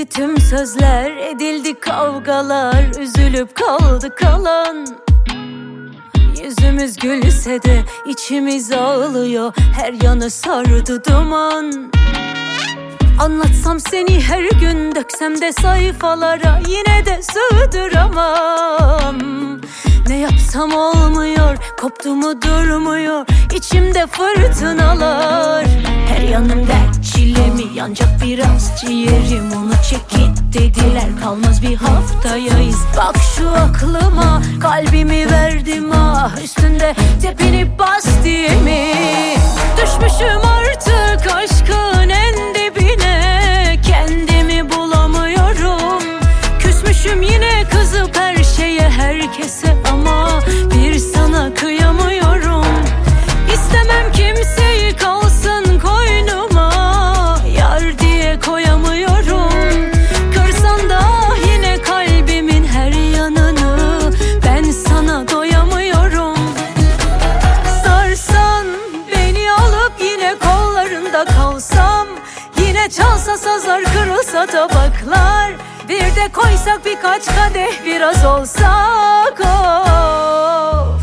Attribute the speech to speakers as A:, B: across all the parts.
A: tüm sözler, edildi kavgalar, üzülüp kaldı kalan. Yüzümüz gülse de içimiz ağlıyor, her yanı sardı duman. Anlatsam seni her gün, döksem de sayfalara, yine de sığdıramam. Ne yapsam olmuyor, koptu mu durmuyor, içimde fırtınalar. Her yanım dert çilemi, yanacak biraz ciğerim. Onu çek git dediler, kalmaz bir haftayayız. Bak şu aklıma, kalbimi verdim ah, üstünde tepinip bas diye mi? Düşmüşüm artık aşkın en dibine, kendimi bulamıyorum. Küsmüşüm yine kızıp her şeye herkese, ama bir sana kıyamıyorum. İstemem kimseyi kalsın koynuma, yar diye koyamıyorum. Kırsan da yine kalbimin her yanını, ben sana doyamıyorum. Sarsan beni alıp yine kollarında kalsam, yine çalsa sazlar, kırılsa tabaklar, bir de koysak birkaç kadeh biraz olsak of.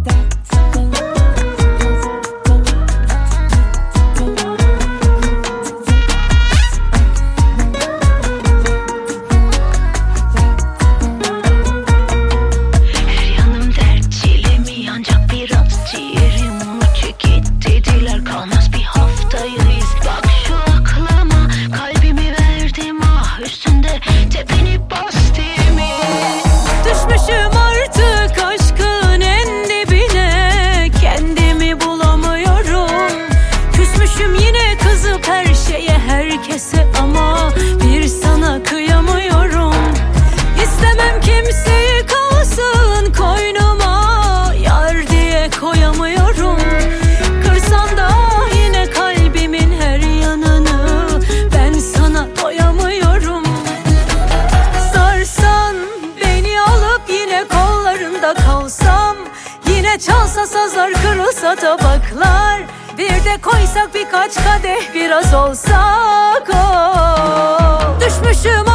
B: Her yanım dert çilemi, yanacak biraz ciğerim. Onu çek git dediler, kalmaz bir haftayız. Bak şu aklıma, kalbimi verdim ah, üstünde tepinip bastı mi?
A: Düşmüşüm artık aşkın en dibine, kendimi bulamıyorum. Küsmüşüm yine kızıp her şeye herkese, ama bir sana kıyamıyorum. İstemem kimseyi kalsın koynuma, yar diye koyamıyorum. Kırsan da yine kalbimin her yanını, ben sana doyamıyorum. Sarsan beni alıp yine kollarında kalsam, yine çalsa sazlar, kırılsa tabaklar, bir de koysak birkaç kadeh biraz olsak of. Düşmüşüm